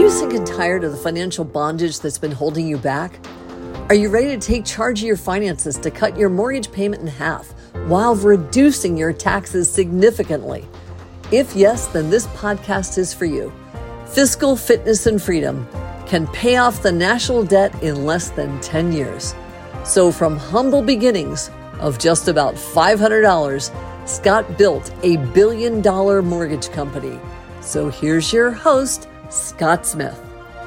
you sick and tired of the financial bondage that's been holding you back? Are you ready to take charge of your finances to cut your mortgage payment in half while reducing your taxes significantly? If yes, then this podcast is for you. Fiscal Fitness and Freedom can pay off the national debt in less than 10 years. So from humble beginnings of just about $500, Scott built a $1 billion mortgage company. So here's your host, Scott Smith.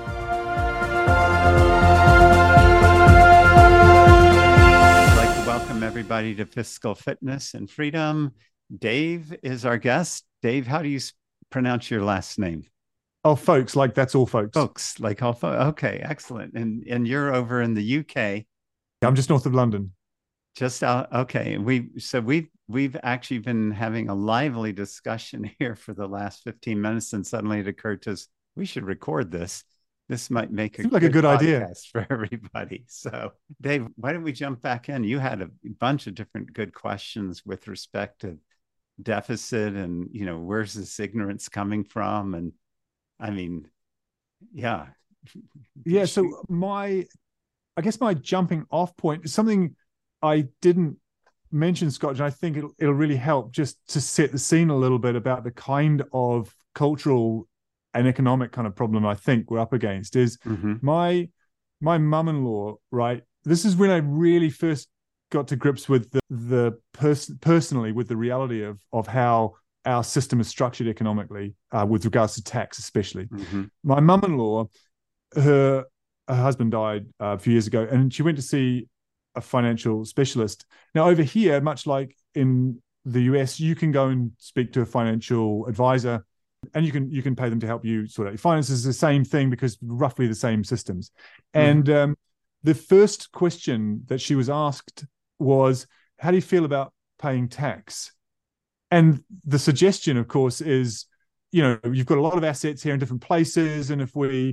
I'd like to welcome everybody to Fiscal Fitness and Freedom. Dave is our guest. Dave, how do you pronounce your last name? Oh, folks, like that's all folks. Folks, like all folks. Okay, excellent. And you're over in the UK. I'm just north of London. Just out. Okay. We've actually been having a lively discussion here for the last 15 minutes, and suddenly it occurred to us, we should record this. This might make Seems like a good idea for everybody. So, Dave, why don't we jump back in? You had a bunch of different good questions with respect to deficit and, where's this ignorance coming from? And I mean, yeah. Yeah. So I guess my jumping off point is something I didn't mention, Scott, and I think it'll really help just to set the scene a little bit about the kind of cultural and economic kind of problem I think we're up against is my mum-in-law, right? This is when I really first got to grips with personally with the reality of how our system is structured economically with regards to tax, especially. My mum-in-law, her husband died a few years ago, and she went to see a financial specialist. Now, over here, much like in the US, you can go and speak to a financial advisor, and you can pay them to help you sort out your finances. The same thing because roughly the same systems. And the first question that she was asked was, "How do you feel about paying tax?" And the suggestion, of course, is, you've got a lot of assets here in different places, and if we,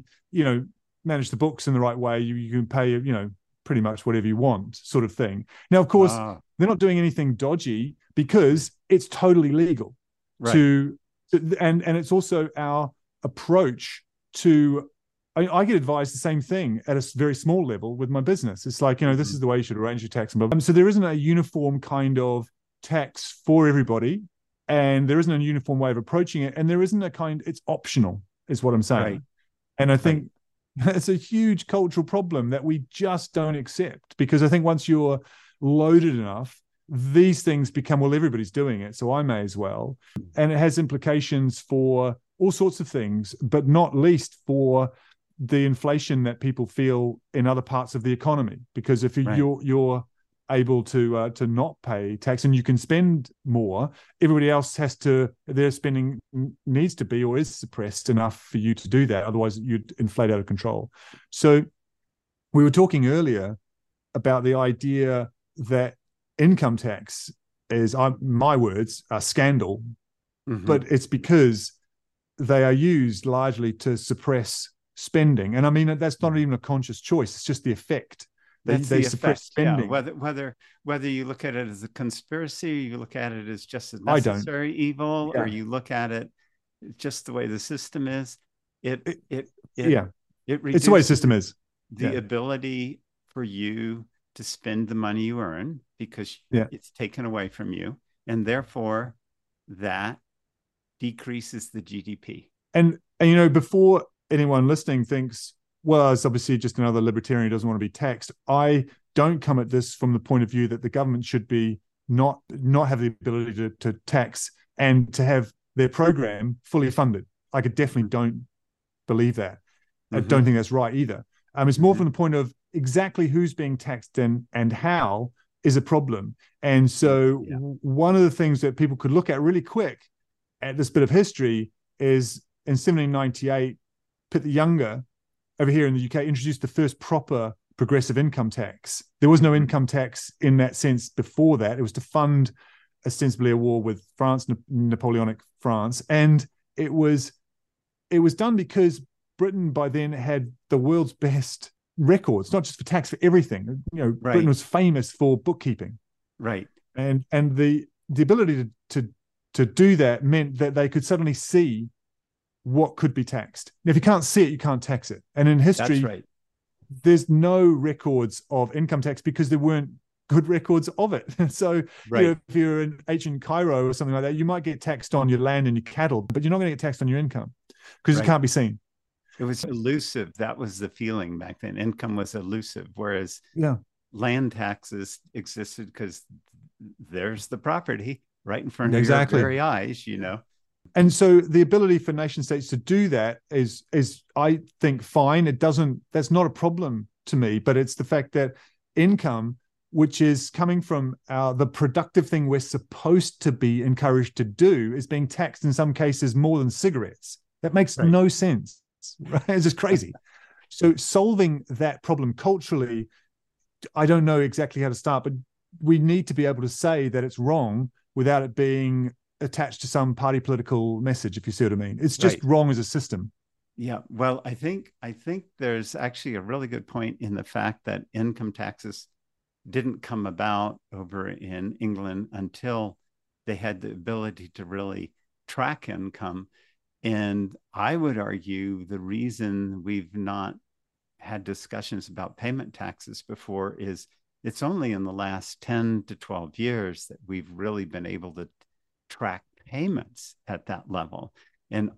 manage the books in the right way, you can pay, pretty much whatever you want, sort of thing. Now, of course, they're not doing anything dodgy because it's totally legal. Right. And it's also our approach to. I get advised the same thing at a very small level with my business. It's like, this is the way you should arrange your tax. So there isn't a uniform kind of tax for everybody, and there isn't a uniform way of approaching it, and there isn't it's optional, is what I'm saying. Right. And I think it's a huge cultural problem that we just don't accept, because I think once you're loaded enough, these things become, well, everybody's doing it, so I may as well. And it has implications for all sorts of things, but not least for the inflation that people feel in other parts of the economy. Because if you're able to not pay tax and you can spend more, everybody else their spending needs to be or is suppressed enough for you to do that. Otherwise you'd inflate out of control. So we were talking earlier about the idea that income tax is, my words, a scandal, but it's because they are used largely to suppress spending. And I mean, that's not even a conscious choice. It's just the effect. They suppress spending. Yeah. Whether you look at it as a conspiracy, you look at it as just a necessary evil, or you look at it just the way the system is. It it's the way the system is. The ability for you to spend the money you earn because it's taken away from you, and therefore that decreases the GDP. And before anyone listening thinks, well, it's obviously just another libertarian who doesn't want to be taxed, I don't come at this from the point of view that the government should be not have the ability to tax and to have their program fully funded. I definitely don't believe that. I don't think that's right either. It's more from the point of exactly who's being taxed and how is a problem. And so one of the things that people could look at really quick at this bit of history is in 1798, Pitt the Younger over here in the UK introduced the first proper progressive income tax. There was no income tax in that sense before that. It was to fund ostensibly a war with France, Napoleonic France. And it was done because Britain by then had the world's best records, not just for tax, for everything. Britain was famous for bookkeeping. Right. And the ability to do that meant that they could suddenly see what could be taxed. Now, if you can't see it, you can't tax it. And in history, That's right. there's no records of income tax because there weren't good records of it. So, Right. if you're in ancient Cairo or something like that, you might get taxed on your land and your cattle, but you're not going to get taxed on your income because it Right. can't be seen. It was elusive. That was the feeling back then. Income was elusive, whereas Yeah, land taxes existed because there's the property right in front of exactly. your very eyes, you know. And so the ability for nation states to do that is I think fine. That's not a problem to me, but it's the fact that income, which is coming from the productive thing we're supposed to be encouraged to do, is being taxed in some cases more than cigarettes. That makes Right. no sense. Right? It's just crazy. So solving that problem culturally, I don't know exactly how to start, but we need to be able to say that it's wrong without it being attached to some party political message, if you see what I mean. It's just Right. wrong as a system. Yeah. Well, I think there's actually a really good point in the fact that income taxes didn't come about over in England until they had the ability to really track income. And I would argue the reason we've not had discussions about payment taxes before is it's only in the last 10 to 12 years that we've really been able to track payments at that level. And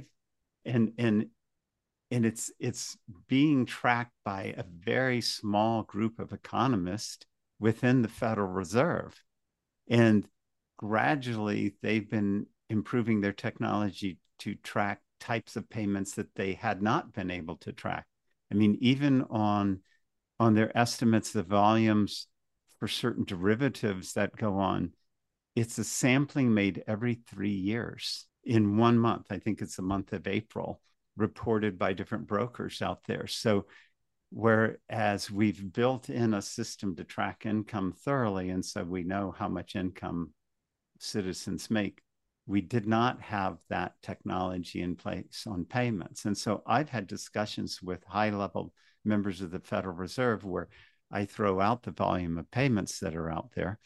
it's being tracked by a very small group of economists within the Federal Reserve. And gradually they've been improving their technology to track types of payments that they had not been able to track. I mean, even on their estimates, the volumes for certain derivatives that go on, it's a sampling made every 3 years in 1 month. I think it's the month of April, reported by different brokers out there. So whereas we've built in a system to track income thoroughly, and so we know how much income citizens make, we did not have that technology in place on payments. And so I've had discussions with high-level members of the Federal Reserve where I throw out the volume of payments that are out there,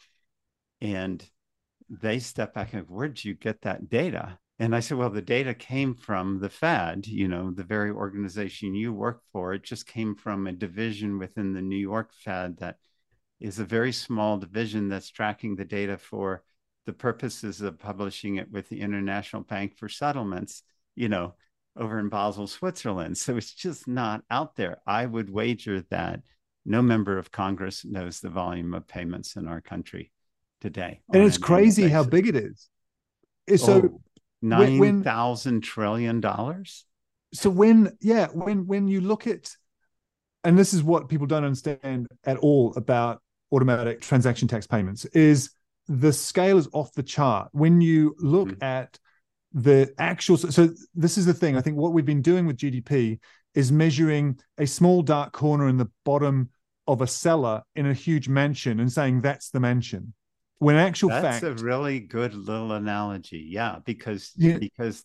and they step back and, where'd you get that data? And I said, well, the data came from the Fed, the very organization you work for. It just came from a division within the New York Fed that is a very small division that's tracking the data for the purposes of publishing it with the International Bank for Settlements, over in Basel, Switzerland. So it's just not out there. I would wager that no member of Congress knows the volume of payments in our country today. And it's crazy how big it is. So $9,000 trillion. So when you look at, and this is what people don't understand at all about automatic transaction tax payments, is the scale is off the chart. When you look at the actual, so this is the thing, I think what we've been doing with GDP is measuring a small dark corner in the bottom of a cellar in a huge mansion and saying that's the mansion. When in actual fact, that's a really good little analogy. Yeah, because the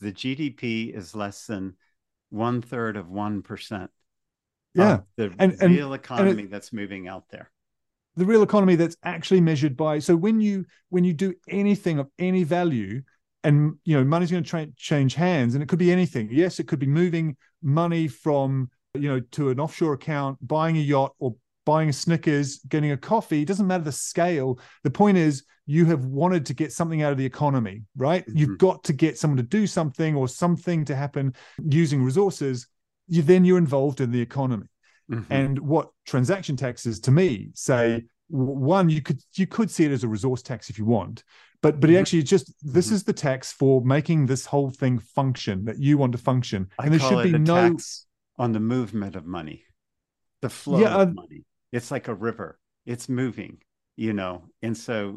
GDP is less than 1/3 of 1%. Yeah, the real economy that's moving out there. The real economy that's actually measured by. So when you do anything of any value, and money's going to change hands, and it could be anything. Yes, it could be moving money from to an offshore account, buying a yacht, or buying a Snickers, getting a coffee. It doesn't matter the scale. The point is you have wanted to get something out of the economy, right? Mm-hmm. You've got to get someone to do something or something to happen using resources. You're involved in the economy. Mm-hmm. And what transaction taxes to me say, one, you could see it as a resource tax if you want, but actually it's just, this is the tax for making this whole thing function that you want to function. And there should be no tax on the movement of money, the flow of money. It's like a river. It's moving, and so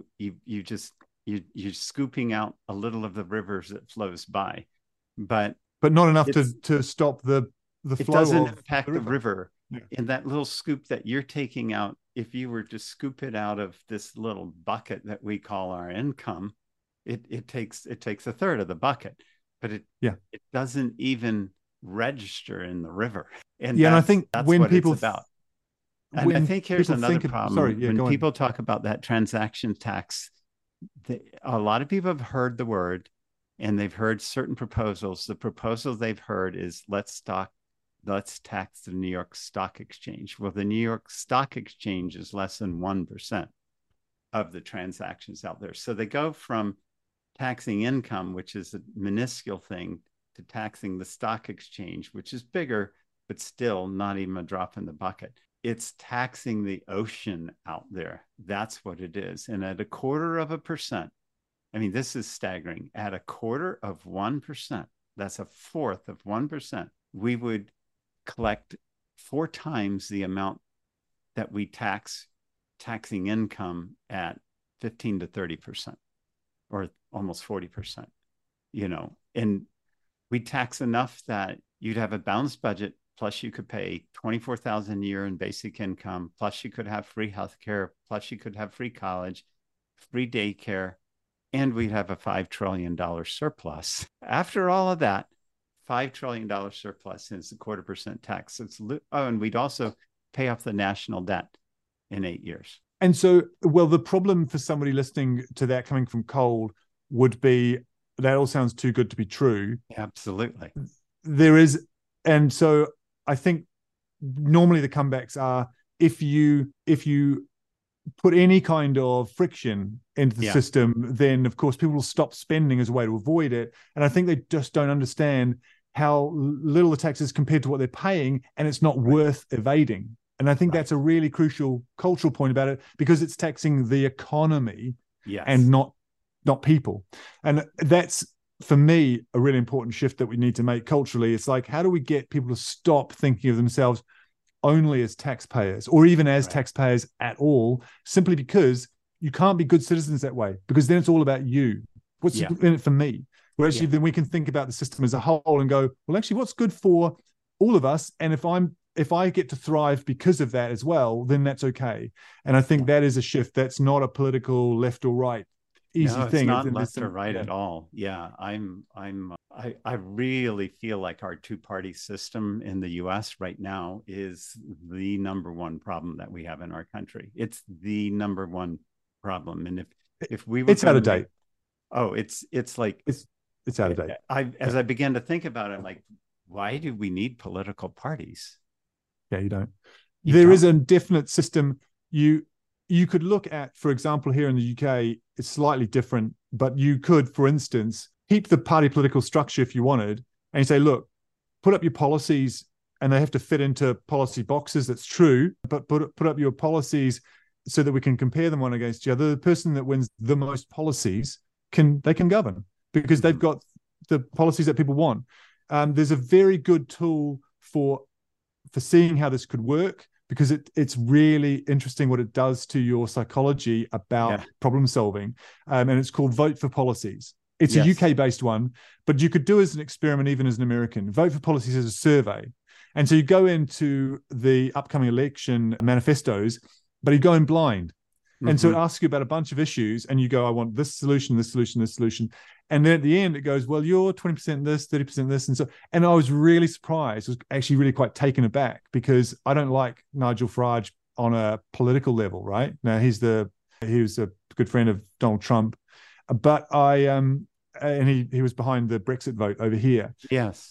you're scooping out a little of the rivers that flows by, but not enough to stop the flow. It doesn't impact the river. Yeah. In that little scoop that you're taking out, if you were to scoop it out of this little bucket that we call our income, it takes 1/3 of the bucket, but it doesn't even register in the river. And I think that's when people it's about. And I think here's another problem. When people talk about that transaction tax, a lot of people have heard the word, and they've heard certain proposals. The proposal they've heard is let's tax the New York Stock Exchange. Well, the New York Stock Exchange is less than 1% of the transactions out there. So they go from taxing income, which is a minuscule thing, to taxing the stock exchange, which is bigger, but still not even a drop in the bucket. It's taxing the ocean out there. That's what it is. And at 0.25%, I mean, this is staggering. At 0.25%, that's 1/4 of 1%, we would collect 4 times the amount that we taxing income at 15 to 30%, or almost 40%, and we tax enough that you'd have a balanced budget, plus you could pay $24,000 a year in basic income, plus you could have free healthcare, plus you could have free college, free daycare, and we'd have a $5 trillion surplus. After all of that, $5 trillion surplus is 0.25% tax. And we'd also pay off the national debt in 8 years. And so, well, the problem for somebody listening to that coming from cold would be that all sounds too good to be true. Absolutely. There is. And so I think normally the comebacks are if you put any kind of friction into the system, then of course people will stop spending as a way to avoid it. And I think they just don't understand how little the tax is compared to what they're paying, and it's not worth evading. And I think that's a really crucial cultural point about it, because it's taxing the economy and not people. And that's, for me, a really important shift that we need to make culturally. It's like, how do we get people to stop thinking of themselves only as taxpayers, or even as taxpayers at all, simply because you can't be good citizens that way, because then it's all about you. What's in it for me? Where actually then we can think about the system as a whole and go, well, actually, what's good for all of us? And if I get to thrive because of that as well, then that's okay. And I think that is a shift. That's not a political left or right easy thing. It's not left or right at all. Yeah, I really feel like our two-party system in the U.S. right now is the number one problem that we have in our country. It's the number one problem. And if we were, it's out of date. It's like it's out of date. As I began to think about it, I'm like, why do we need political parties? Yeah, you don't. There is a definite system. You could look at, for example, here in the UK, it's slightly different, but you could, for instance, keep the party political structure if you wanted, and you say, look, put up your policies, and they have to fit into policy boxes. That's true, but put up your policies so that we can compare them one against the other. The person that wins the most policies can govern, because they've got the policies that people want. There's a very good tool for seeing how this could work, because it's really interesting what it does to your psychology about problem solving. And it's called Vote for Policies. It's a UK-based one, but you could do as an experiment even as an American. Vote for Policies is a survey. And so you go into the upcoming election manifestos, but you go in blind. And so it asks you about a bunch of issues, and you go, I want this solution, this solution, this solution. And then at the end, it goes, well, you're 20% this, 30% this. And I was really surprised. I was actually really quite taken aback, because I don't like Nigel Farage on a political level, right? Now, he was a good friend of Donald Trump, but and he was behind the Brexit vote over here. Yes.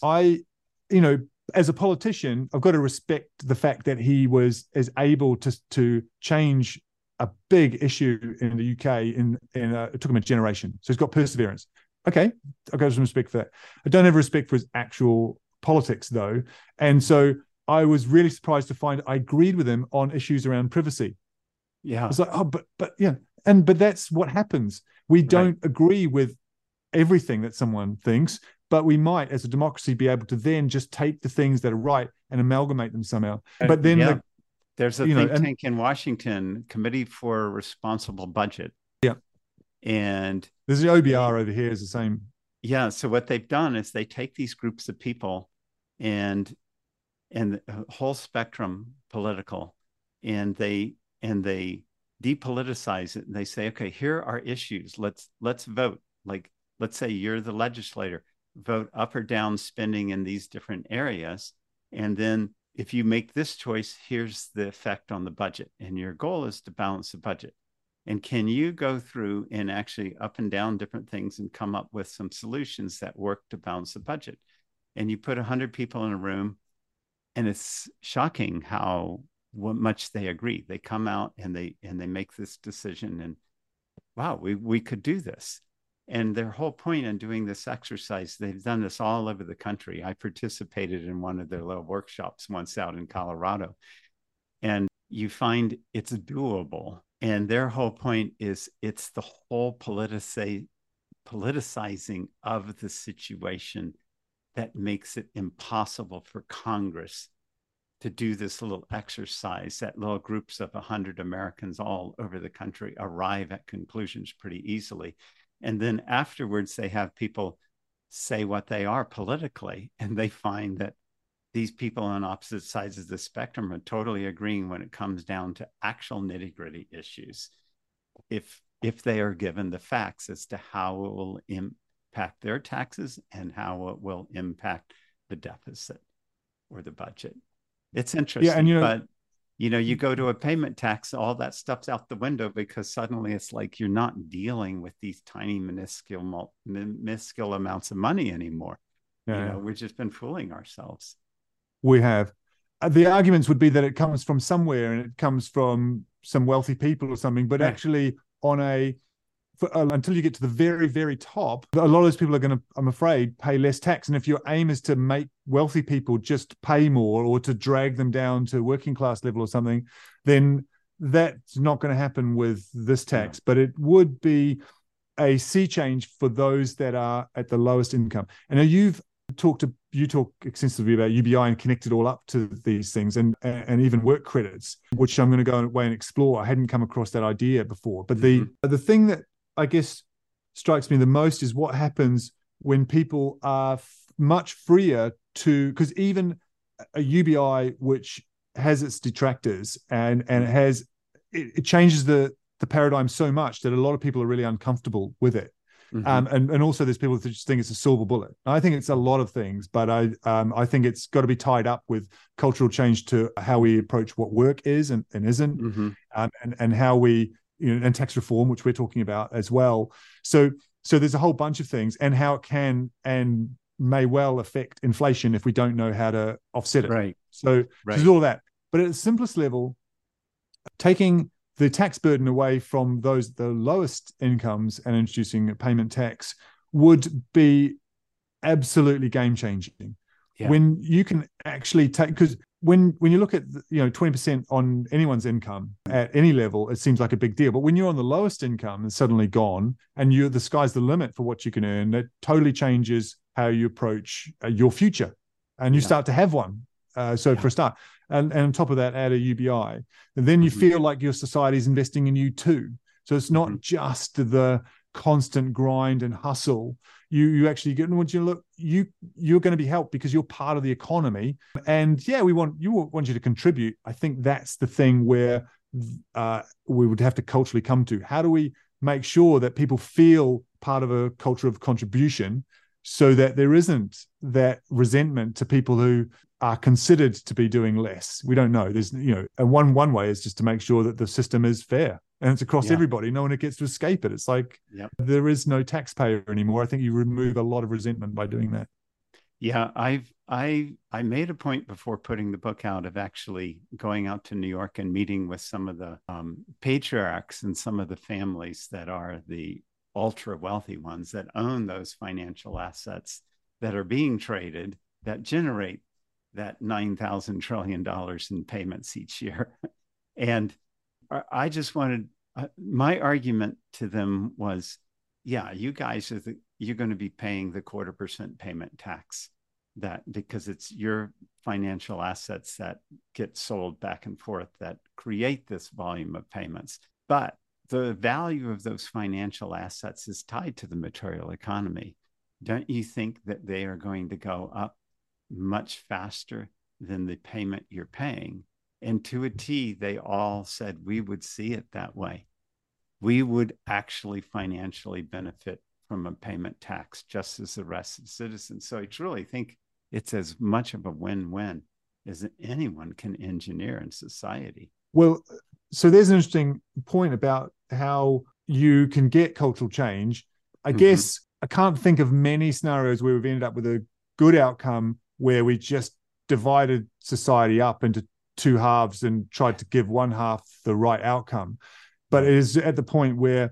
As a politician, I've got to respect the fact that he is able to change a big issue in the UK it took him a generation. So he's got perseverance. Okay, I've got some respect for that. I don't have respect for his actual politics, though. And so I was really surprised to find I agreed with him on issues around privacy. Yeah. I was like, but that's what happens. We don't agree with everything that someone thinks, but we might, as a democracy, be able to then just take the things that are right and amalgamate them somehow. But then there's a think tank in Washington, Committee for Responsible Budget. Yeah. And there's the OBR over here is the same. Yeah. So what they've done is they take these groups of people and the whole spectrum political, and they depoliticize it. And they say, okay, here are issues. Let's vote. Like, let's say you're the legislator, vote up or down spending in these different areas. And then if you make this choice, here's the effect on the budget. And your goal is to balance the budget. And can you go through and actually up and down different things and come up with some solutions that work to balance the budget? And you put 100 people in a room, and it's shocking how much they agree. They come out and they make this decision, and wow, we could do this. And their whole point in doing this exercise, they've done this all over the country. I participated in one of their little workshops once out in Colorado, and you find it's doable. And their whole point is it's the whole politicizing of the situation that makes it impossible for Congress to do this little exercise that little groups of 100 Americans all over the country arrive at conclusions pretty easily. And then afterwards, they have people say what they are politically, and they find that these people on opposite sides of the spectrum are totally agreeing when it comes down to actual nitty-gritty issues, if they are given the facts as to how it will impact their taxes and how it will impact the deficit or the budget. It's interesting, yeah, and but you go to a payment tax, all that stuff's out the window, because suddenly it's like you're not dealing with these tiny minuscule amounts of money anymore. Yeah. We've just been fooling ourselves. We have. The arguments would be that it comes from somewhere and it comes from some wealthy people or something, but actually until you get to the very, very top, a lot of those people are going to, I'm afraid, pay less tax. And if your aim is to make wealthy people just pay more or to drag them down to working class level or something, then that's not going to happen with this tax. No. But it would be a sea change for those that are at the lowest income. And now you talk extensively about UBI and connect it all up to these things and even work credits, which I'm going to go away and explore. I hadn't come across that idea before. But the thing that I guess strikes me the most is what happens when people are much freer to, because even a UBI which has its detractors and it changes the paradigm so much that a lot of people are really uncomfortable with it. Mm-hmm. And also there's people that just think it's a silver bullet. I think it's a lot of things, but I think it's got to be tied up with cultural change to how we approach what work is and isn't, mm-hmm. And how we, and tax reform, which we're talking about as well. So there's a whole bunch of things, and how it can and may well affect inflation if we don't know how to offset it. Right. So there's all that. But at the simplest level, taking the tax burden away from the lowest incomes and introducing a payment tax would be absolutely game changing. Yeah. When you can actually take, because when you look at 20% on anyone's income at any level, it seems like a big deal. But when you're on the lowest income and suddenly gone, and the sky's the limit for what you can earn, that totally changes how you approach your future, and you start to have one. For a start, and on top of that, add a UBI, and then you mm-hmm. feel like your society is investing in you too. So it's not mm-hmm. just the constant grind and hustle. You actually get, once you look, you're going to be helped because you're part of the economy. And we want you to contribute. I think that's the thing where we would have to culturally come to. How do we make sure that people feel part of a culture of contribution, so that there isn't that resentment to people who are considered to be doing less? We don't know. There's, and one way is just to make sure that the system is fair and it's across everybody. No one gets to escape it. It's like there is no taxpayer anymore. I think you remove a lot of resentment by doing that. Yeah, I made a point before putting the book out of actually going out to New York and meeting with some of the patriarchs and some of the families that are the ultra wealthy ones that own those financial assets that are being traded that generate that $9,000 trillion in payments each year. And I just wanted, my argument to them was, you guys you're going to be paying the 0.25% payment tax, that because it's your financial assets that get sold back and forth that create this volume of payments. But the value of those financial assets is tied to the material economy. Don't you think that they are going to go up much faster than the payment you're paying? And to a T, they all said we would see it that way. We would actually financially benefit from a payment tax just as the rest of the citizens. So I truly think it's as much of a win-win as anyone can engineer in society. Well, So there's an interesting point about how you can get cultural change. I Mhm. guess I can't think of many scenarios where we've ended up with a good outcome where we just divided society up into two halves and tried to give one half the right outcome. But Right. it is at the point where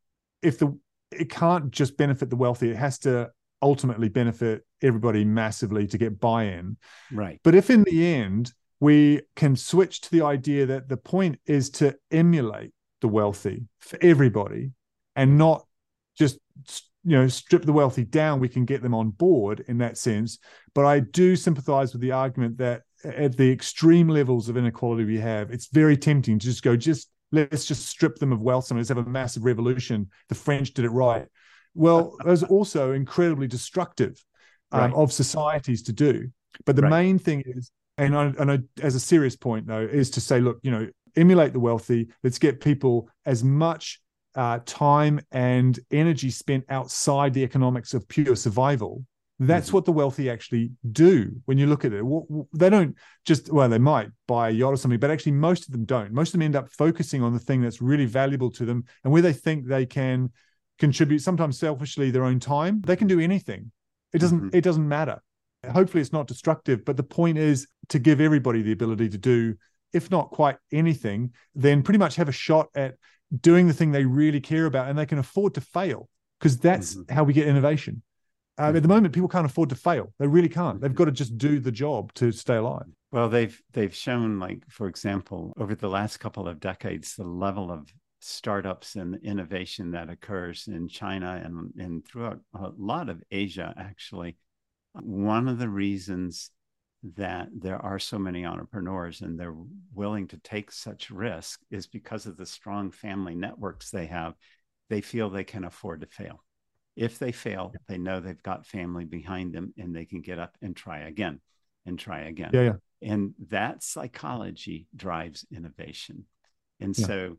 it can't just benefit the wealthy, it has to ultimately benefit everybody massively to get buy-in. Right. But if in the end we can switch to the idea that the point is to emulate the wealthy for everybody and not just strip the wealthy down, we can get them on board in that sense. But I do sympathize with the argument that at the extreme levels of inequality we have, it's very tempting to let's just strip them of wealth and let's have a massive revolution. The French did it right. Well, that was also incredibly destructive Right. of societies to do. But the Right. main thing is, and I, as a serious point though, is to say, look, emulate the wealthy. Let's get people as much time and energy spent outside the economics of pure survival. That's what the wealthy actually do. When you look at it, they don't just, well, they might buy a yacht or something, but actually most of them don't. Most of them end up focusing on the thing that's really valuable to them and where they think they can contribute, sometimes selfishly, their own time. They can do anything. It doesn't matter. Hopefully it's not destructive, but the point is to give everybody the ability to do, if not quite anything, then pretty much have a shot at doing the thing they really care about, and they can afford to fail, because that's how we get innovation. At the moment, people can't afford to fail. They really can't. They've got to just do the job to stay alive. Well, they've shown, like, for example, over the last couple of decades, the level of startups and innovation that occurs in China and throughout a lot of Asia, actually. One of the reasons that there are so many entrepreneurs and they're willing to take such risk is because of the strong family networks they have. They feel they can afford to fail. If they fail, they know they've got family behind them and they can get up and try again and try again. Yeah. And that psychology drives innovation. And so,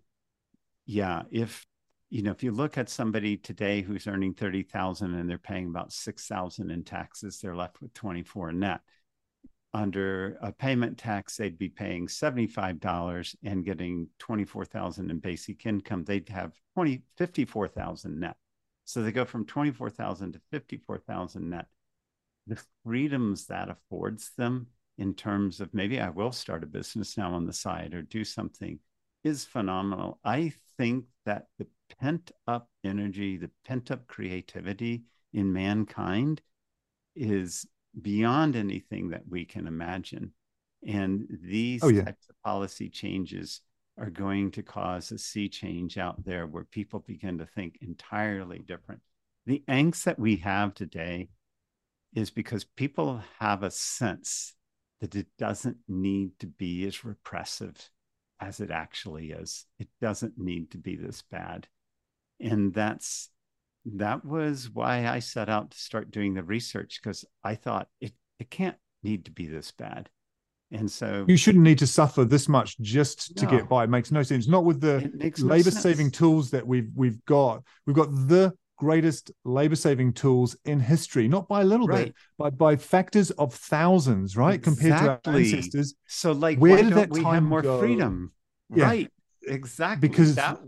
if you look at somebody today who's earning 30,000 and they're paying about 6,000 in taxes, they're left with 24 net. Under a payment tax, they'd be paying $75 and getting 24,000 in basic income. They'd have 54,000 net. So they go from 24,000 to 54,000 net. The freedoms that affords them in terms of, maybe I will start a business now on the side or do something, is phenomenal. I think that the pent up energy, the pent up creativity in mankind is beyond anything that we can imagine. And these types of policy changes are going to cause a sea change out there where people begin to think entirely different. The angst that we have today is because people have a sense that it doesn't need to be as repressive as it actually is. It doesn't need to be this bad. And that was why I set out to start doing the research, because I thought it can't need to be this bad. And so you shouldn't need to suffer this much just to get by. It makes no sense. Not with the labor-saving tools that we've got. We've got the greatest labor-saving tools in history, not by a little bit, but by factors of thousands, right? Compared to our ancestors. So, like, where why did don't that we time have more go? freedom? Yeah. Right. Exactly. Because that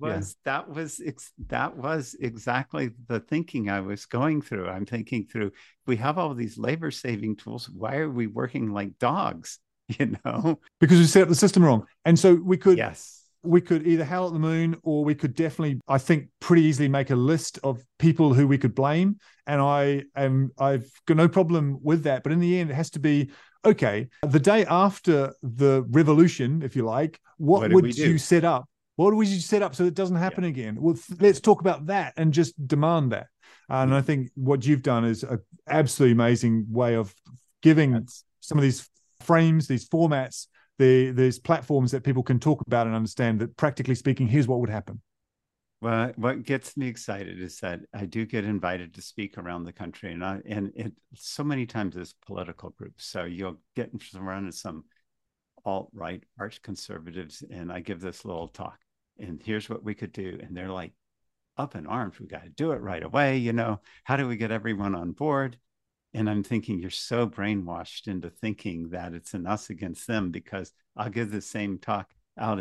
was exactly the thinking I was going through. I'm thinking through, if we have all these labor-saving tools, why are we working like dogs? Because we set up the system wrong. And so we could either howl at the moon, or we could definitely, I think, pretty easily make a list of people who we could blame. And I've got no problem with that. But in the end, it has to be, okay, the day after the revolution, if you like, what would you set up? What would you set up so it doesn't happen again? Well, let's talk about that and just demand that. And I think what you've done is an absolutely amazing way of giving some of these frames, these formats, these platforms that people can talk about and understand that, practically speaking, here's what would happen. Well, what gets me excited is that I do get invited to speak around the country, and it so many times as political groups. So you'll get surrounded some alt-right arch conservatives, and I give this little talk, and here's what we could do. And they're like up in arms. We got to do it right away. How do we get everyone on board? And I'm thinking, you're so brainwashed into thinking that it's an us against them, because I'll give the same talk out in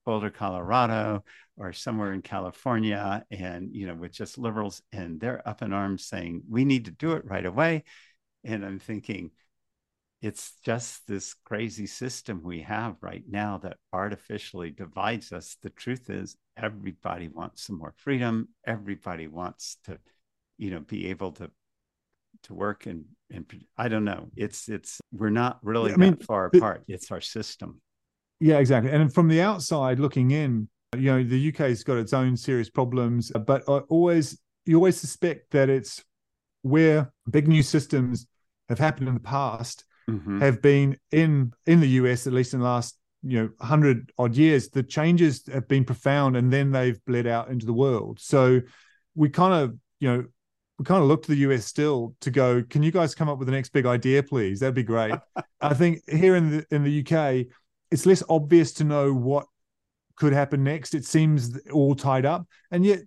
Boulder, Colorado, or somewhere in California, and with just liberals, and they're up in arms saying we need to do it right away. And I'm thinking, it's just this crazy system we have right now that artificially divides us. The truth is, everybody wants some more freedom. Everybody wants to, be able to work and I don't know. We're not really that far apart. It's our system. Yeah, exactly. And from the outside looking in, the UK's got its own serious problems, but you always suspect that it's where big new systems have happened in the past, have been in the US, at least in the last 100 odd years. The changes have been profound, and then they've bled out into the world. So we kind of look to the US still to go, can you guys come up with the next big idea, please? That'd be great. I think here in the UK, it's less obvious to know what could happen next. It seems all tied up, and yet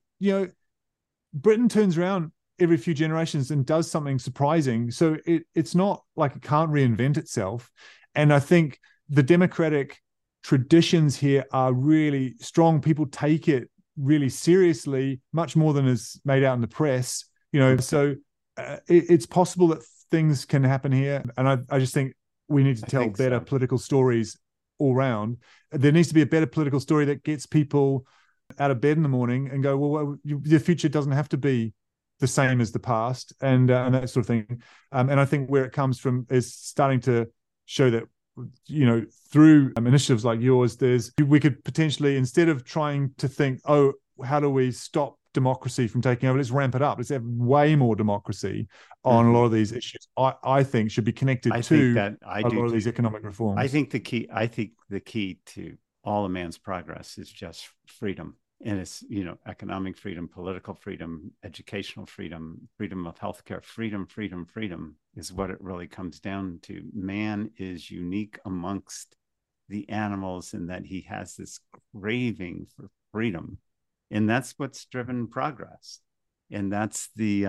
Britain turns around every few generations and does something surprising. So it's not like it can't reinvent itself. And I think the democratic traditions here are really strong. People take it really seriously, much more than is made out in the press. So it's possible that things can happen here. And I just think we need to tell better political stories all round. There needs to be a better political story that gets people out of bed in the morning and go, well, the future doesn't have to be the same as the past, and that sort of thing. And I think where it comes from is starting to show that, through initiatives like yours, we could potentially, instead of trying to think, oh, how do we stop democracy from taking over, let's ramp it up. Let's have way more democracy on a lot of these issues. I think should be connected to a lot of these economic reforms. I think the key to all a man's progress is just freedom. And it's, economic freedom, political freedom, educational freedom, freedom of healthcare, freedom is what it really comes down to. Man is unique amongst the animals in that he has this craving for freedom. And that's what's driven progress. And that's the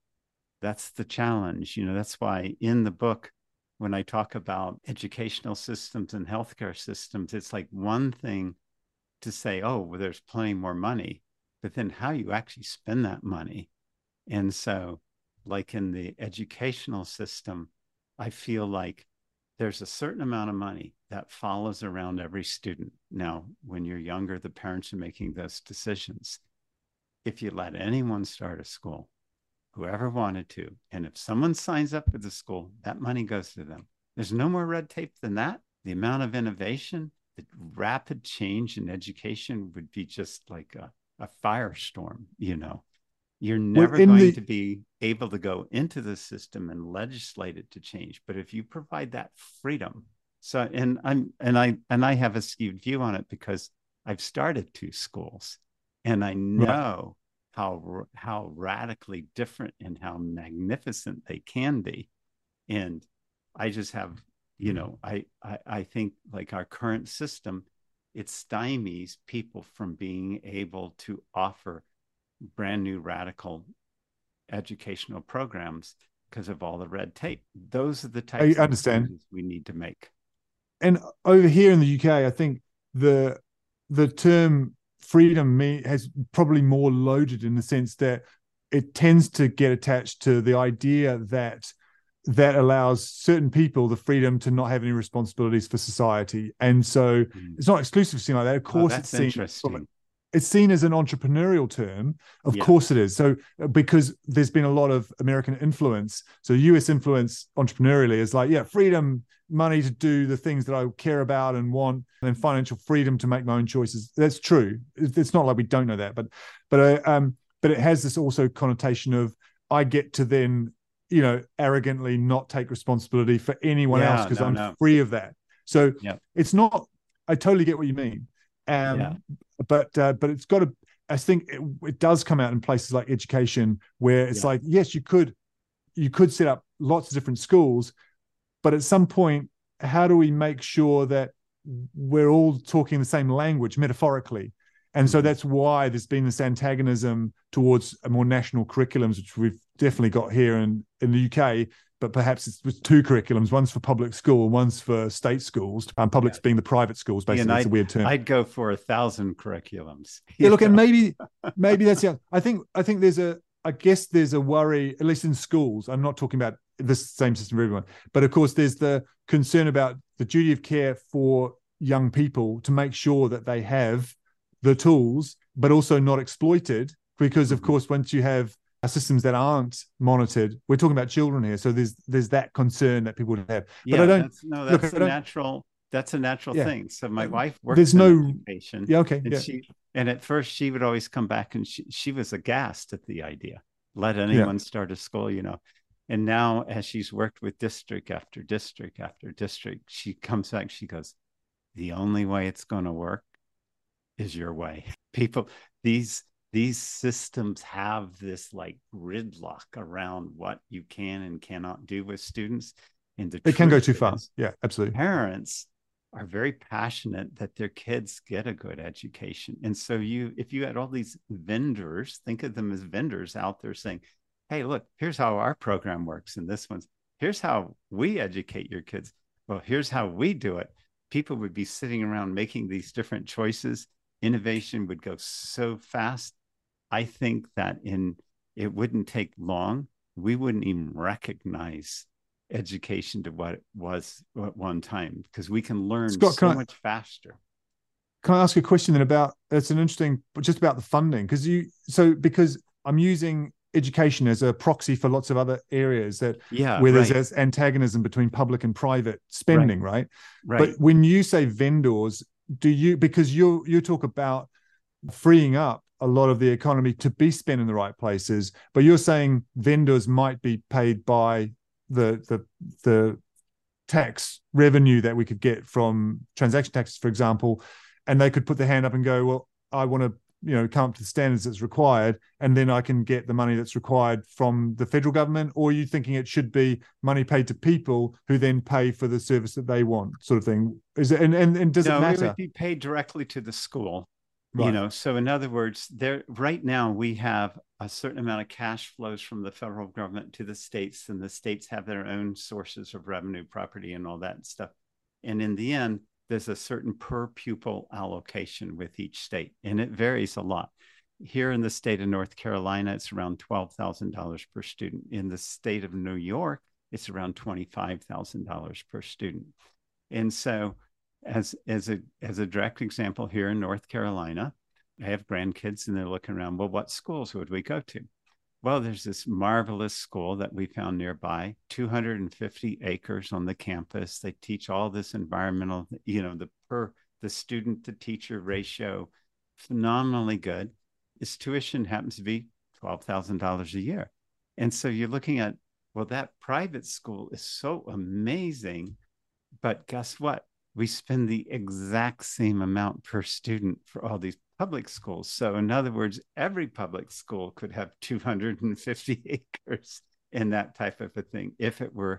challenge. That's why in the book, when I talk about educational systems and healthcare systems, it's like one thing to say, oh, well, there's plenty more money, but then how you actually spend that money. And so, like in the educational system, I feel like there's a certain amount of money that follows around every student. Now, when you're younger, the parents are making those decisions. If you let anyone start a school, whoever wanted to, and if someone signs up for the school, that money goes to them. There's no more red tape than that. The amount of innovation, the rapid change in education would be just like a firestorm. You're never going to be able to go into the system and legislate it to change. But if you provide that freedom, I have a skewed view on it because I've started 2 schools, and I know how radically different and how magnificent they can be. And I just have, I think like our current system, it stymies people from being able to offer brand new radical educational programs because of all the red tape. Those are the types of changes we need to make. And over here in the UK, I think the term freedom has probably more loaded in the sense that it tends to get attached to the idea that allows certain people the freedom to not have any responsibilities for society. And so it's not exclusive to something like that. Of course, it's seen as an entrepreneurial term. Of course it is. So because there's been a lot of American influence. So US influence entrepreneurially is like, freedom, money to do the things that I care about and want, and financial freedom to make my own choices. That's true. It's not like we don't know that, but it has this also connotation of I get to then, arrogantly not take responsibility for anyone else because I'm free of that. So it's not, I totally get what you mean. But it's got to, I think it does come out in places like education where it's like, yes, you could set up lots of different schools, but at some point, how do we make sure that we're all talking the same language metaphorically? And so that's why there's been this antagonism towards a more national curriculums, which we've definitely got here in the UK, but perhaps it's with two curriculums, one's for public school, one's for state schools, publics being the private schools, basically. It's a weird term. I'd go for 1,000 curriculums. Yeah, look, and maybe that's I think I guess there's a worry, at least in schools. I'm not talking about the same system for everyone, but of course there's the concern about the duty of care for young people to make sure that they have the tools, but also not exploited, because of course once you have systems that aren't monitored, we're talking about children here, so there's that concern that people would have. Yeah, but I don't. That's a natural thing. So my wife works there's in no education. Yeah, okay. And at first she would always come back and she was aghast at the idea. Let anyone start a school, And now as she's worked with district after district after district, she comes back, she goes, the only way it's going to work is your way. People, these systems have this like gridlock around what you can and cannot do with students. And it can go too far. Yeah, absolutely. Parents are very passionate that their kids get a good education. And so if you had all these vendors, think of them as vendors out there saying, hey, look, here's how our program works. And this one's, here's how we educate your kids. Well, here's how we do it. People would be sitting around making these different choices. Innovation would go so fast. I think that it wouldn't take long. We wouldn't even recognize education to what it was at one time, because we can learn Scott, much faster. Can I ask a question then about, it's an interesting, just about the funding, because I'm using education as a proxy for lots of other areas where there's antagonism between public and private spending, right? But when you say vendors, because you talk about freeing up a lot of the economy to be spent in the right places, but you're saying vendors might be paid by the tax revenue that we could get from transaction taxes, for example, and they could put their hand up and go, well, I want to come up to the standards that's required, and then I can get the money that's required from the federal government? Or are you thinking it should be money paid to people who then pay for the service that they want, sort of thing? Is it, and does it matter? It would be paid directly to the school. Right. So in other words, right now we have a certain amount of cash flows from the federal government to the states, and the states have their own sources of revenue, property, and all that stuff. And in the end, there's a certain per pupil allocation with each state, and it varies a lot. Here in the state of North Carolina, it's around $12,000 per student. In the state of New York, it's around $25,000 per student. And so as a direct example, here in North Carolina, I have grandkids and they're looking around, well, what schools would we go to? Well, there's this marvelous school that we found nearby, 250 acres on the campus. They teach all this environmental, the student to teacher ratio, phenomenally good. Its tuition happens to be $12,000 a year. And so you're looking at, well, that private school is so amazing, but guess what? We spend the exact same amount per student for all these public schools. So in other words, every public school could have 250 acres in that type of a thing if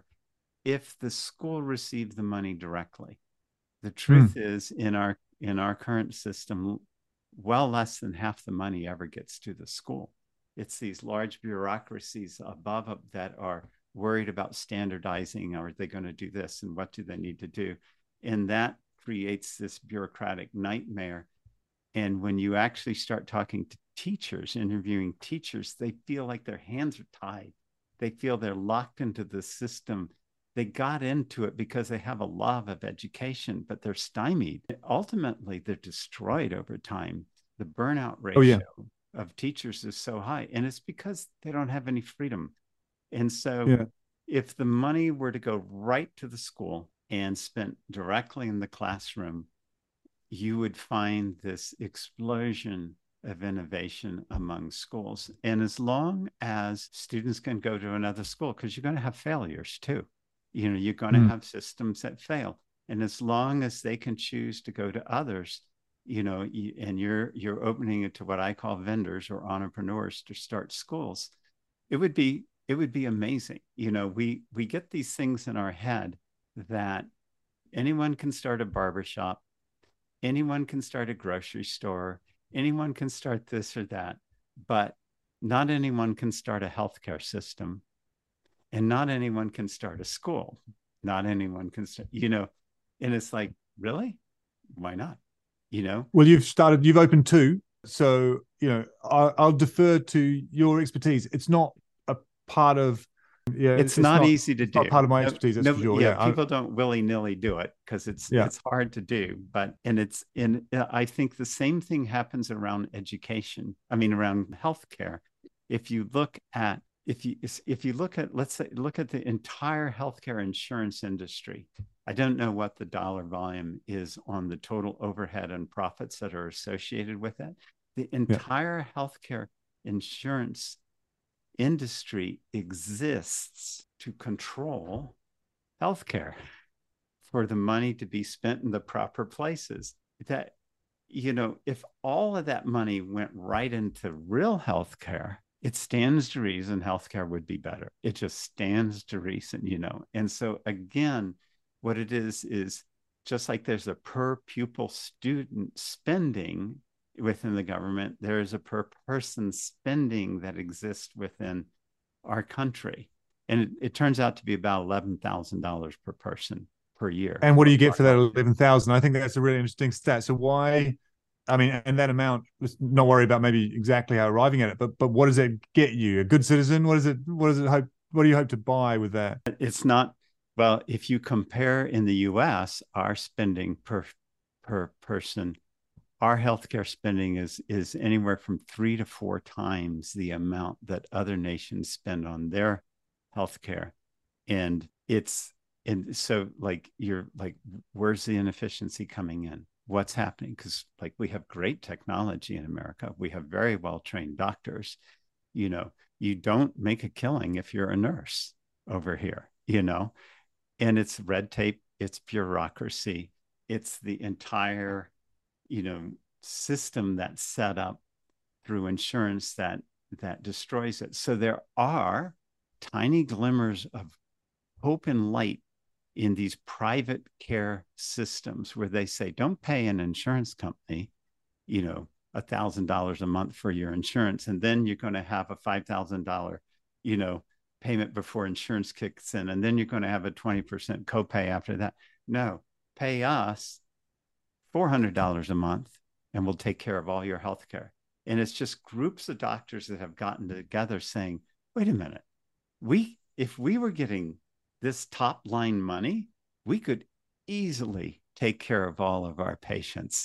the school received the money directly. The truth is, in our current system, well less than half the money ever gets to the school. It's these large bureaucracies above that are worried about standardizing. Are they going to do this, and what do they need to do? And that creates this bureaucratic nightmare. And when you actually start talking to teachers, interviewing teachers, they feel like their hands are tied. They feel they're locked into the system. They got into it because they have a love of education, but they're stymied. Ultimately, they're destroyed over time. The burnout ratio of teachers is so high, and it's because they don't have any freedom. And so if the money were to go right to the school and spent directly in the classroom, you would find this explosion of innovation among schools. And as long as students can go to another school, because you're going to have failures too, you're going to have systems that fail. And as long as they can choose to go to others, and you're opening it to what I call vendors or entrepreneurs to start schools, it would be amazing. We get these things in our head that anyone can start a barbershop, anyone can start a grocery store, anyone can start this or that, but not anyone can start a healthcare system. and not anyone can start a school. Not anyone can start, and it's like, really? Why not? Well, you've opened two. So, I'll defer to your expertise. It's not a part of, it's not easy to do. Not part of my expertise, that's for sure. Yeah, people don't willy-nilly do it because it's hard to do. But I think the same thing happens around education. I mean, around healthcare. If you look at let's say look at the entire healthcare insurance industry, I don't know what the dollar volume is on the total overhead and profits that are associated with it. The entire healthcare insurance industry exists to control healthcare, for the money to be spent in the proper places. That, if all of that money went right into real healthcare, it stands to reason healthcare would be better. It just stands to reason, And so again, what it is just like there's a per pupil student spending within the government, there is a per person spending that exists within our country. And it turns out to be about $11,000 per person per year. And what do you get for that 11,000? I think that's a really interesting stat. So why, and that amount, let's not worry about maybe exactly how arriving at it, but what does it get you? A good citizen? What do you hope to buy with that? It's not, well, if you compare in the US, our spending per person, our healthcare spending is anywhere from 3 to 4 times the amount that other nations spend on their healthcare. And so you're like, where's the inefficiency coming in? What's happening? Because we have great technology in America. We have very well-trained doctors. You don't make a killing if you're a nurse over here, and it's red tape, it's bureaucracy, it's the entire system that's set up through insurance that destroys it. So there are tiny glimmers of hope and light in these private care systems where they say, don't pay an insurance company, $1,000 a month for your insurance, and then you're going to have a $5,000, payment before insurance kicks in, and then you're going to have a 20% copay after that. No, pay us $400 a month, and we'll take care of all your health care. And it's just groups of doctors that have gotten together saying, wait a minute, if we were getting this top line money, we could easily take care of all of our patients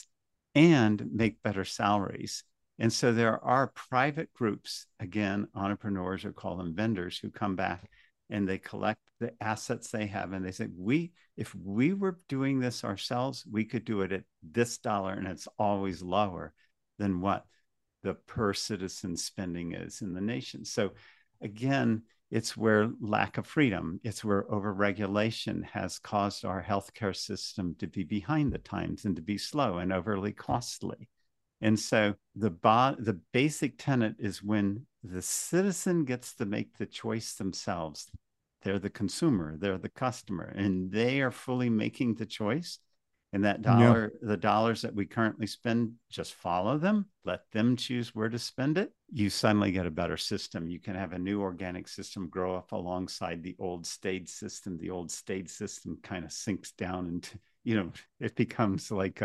and make better salaries. And so there are private groups, again, entrepreneurs, or call them vendors, who come back and they collect the assets they have. And they say, if we were doing this ourselves, we could do it at this dollar. And it's always lower than what the per citizen spending is in the nation. So again, it's where lack of freedom, it's where overregulation has caused our healthcare system to be behind the times and to be slow and overly costly. And so the basic tenet is when the citizen gets to make the choice themselves. They're the consumer, they're the customer, and they are fully making the choice. And that the dollars that we currently spend, just follow them, let them choose where to spend it. You suddenly get a better system. You can have a new organic system grow up alongside the old stage system. The old stage system kind of sinks down into, it becomes like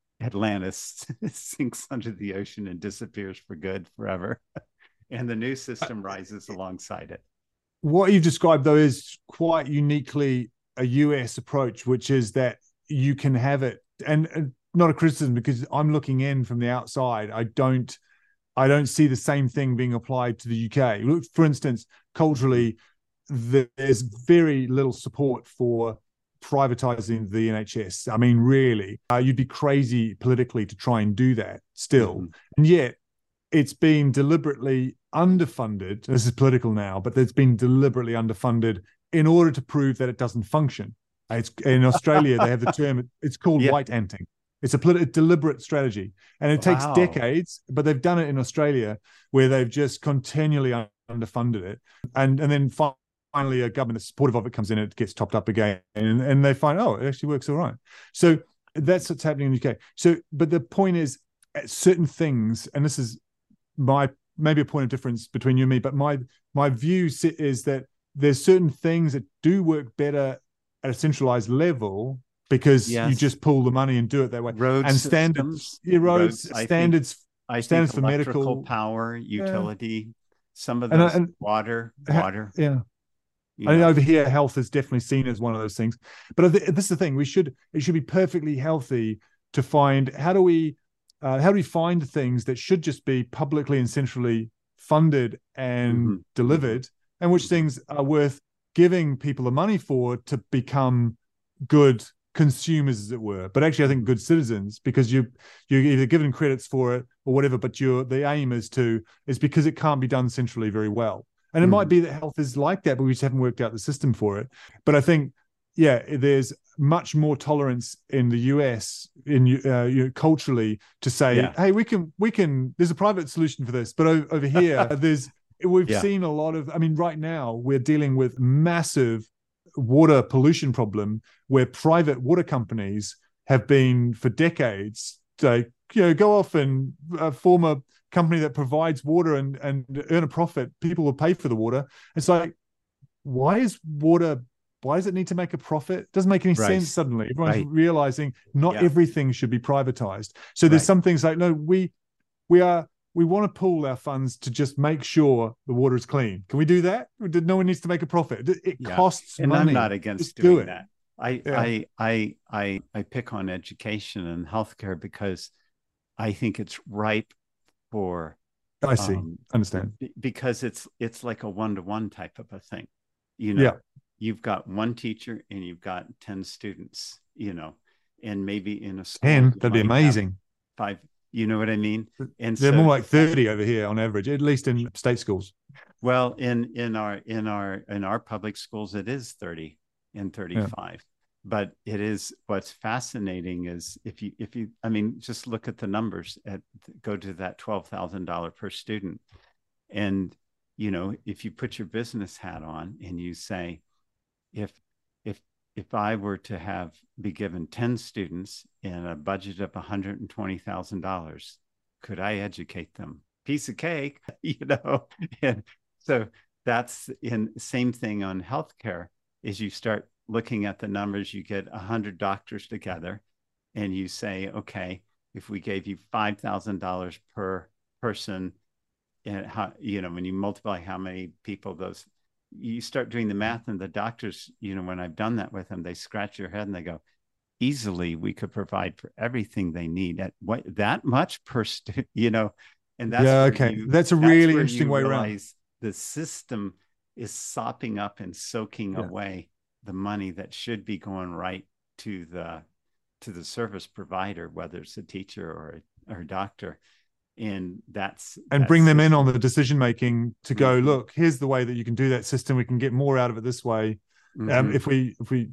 Atlantis sinks under the ocean and disappears for good forever. And the new system rises alongside it. What you've described, though, is quite uniquely a US approach, which is that you can have it, and not a criticism, because I'm looking in from the outside. I don't see the same thing being applied to the UK. For instance, culturally, there's very little support for privatizing the NHS. I mean, really, you'd be crazy politically to try and do that still. And yet it's been deliberately underfunded. This is political now, but it's been deliberately underfunded in order to prove that it doesn't function. It's in Australia, they have the term, it's called white anting. It's a deliberate strategy, and it takes decades, but they've done it in Australia where they've just continually underfunded it. And then finally a government that's supportive of it comes in, it gets topped up again, and they find, it actually works all right. So that's what's happening in the UK. So, but the point is, at certain things, and this is maybe a point of difference between you and me, but my view is that there's certain things that do work better at a centralized level because you just pull the money and do it that way. Road and systems, standards I think for electrical medical power, utility, some of and, those and water. Yeah. I mean, over here, health is definitely seen as one of those things. But this is the thing: it should be perfectly healthy to find how do we find things that should just be publicly and centrally funded and delivered, and which things are worth giving people the money for to become good consumers, as it were. But actually, I think good citizens, because you're either given credits for it or whatever. But the aim is because it can't be done centrally very well. And it might be that health is like that, but we just haven't worked out the system for it. But I think, there's much more tolerance in the US culturally to say, hey, we can. There's a private solution for this, but over here, we've seen a lot of. I mean, right now we're dealing with massive water pollution problem where private water companies have been for decades. Go off and form a company that provides water and earn a profit. People will pay for the water. It's like, why does it need to make a profit? It doesn't make any sense suddenly. Everyone's realizing not everything should be privatized. So there's some things like, no, we want to pool our funds to just make sure the water is clean. Can we do that? No one needs to make a profit. It costs money. And I'm not against doing that. I pick on education and healthcare because I think it's ripe for. I see. Understand. Because it's like a one-to-one type of a thing. You've got one teacher and you've got 10 students, and maybe in a school 10, that'd be amazing. 5, you know what I mean? And they're more like 30 over here on average, at least in state schools. Well, in our public schools, it is 30 and 35. But it is, what's fascinating is if you just look at the numbers go to that $12,000 per student. And, if you put your business hat on and you say, if I were to be given 10 students and a budget of $120,000, could I educate them? Piece of cake, And so that's same thing on healthcare. Is you start looking at the numbers, you get 100 doctors together and you say, okay, if we gave you $5,000 per person, and when you multiply how many people you start doing the math, and the doctors, when I've done that with them, they scratch their head and they go, easily we could provide for everything they need at that much per student, and that's that's a really interesting way around. The system is sopping up and soaking away the money that should be going right to the service provider, whether it's a teacher or a doctor. And bring them in on the decision making to go, look, here's the way that you can do that system. We can get more out of it this way. If we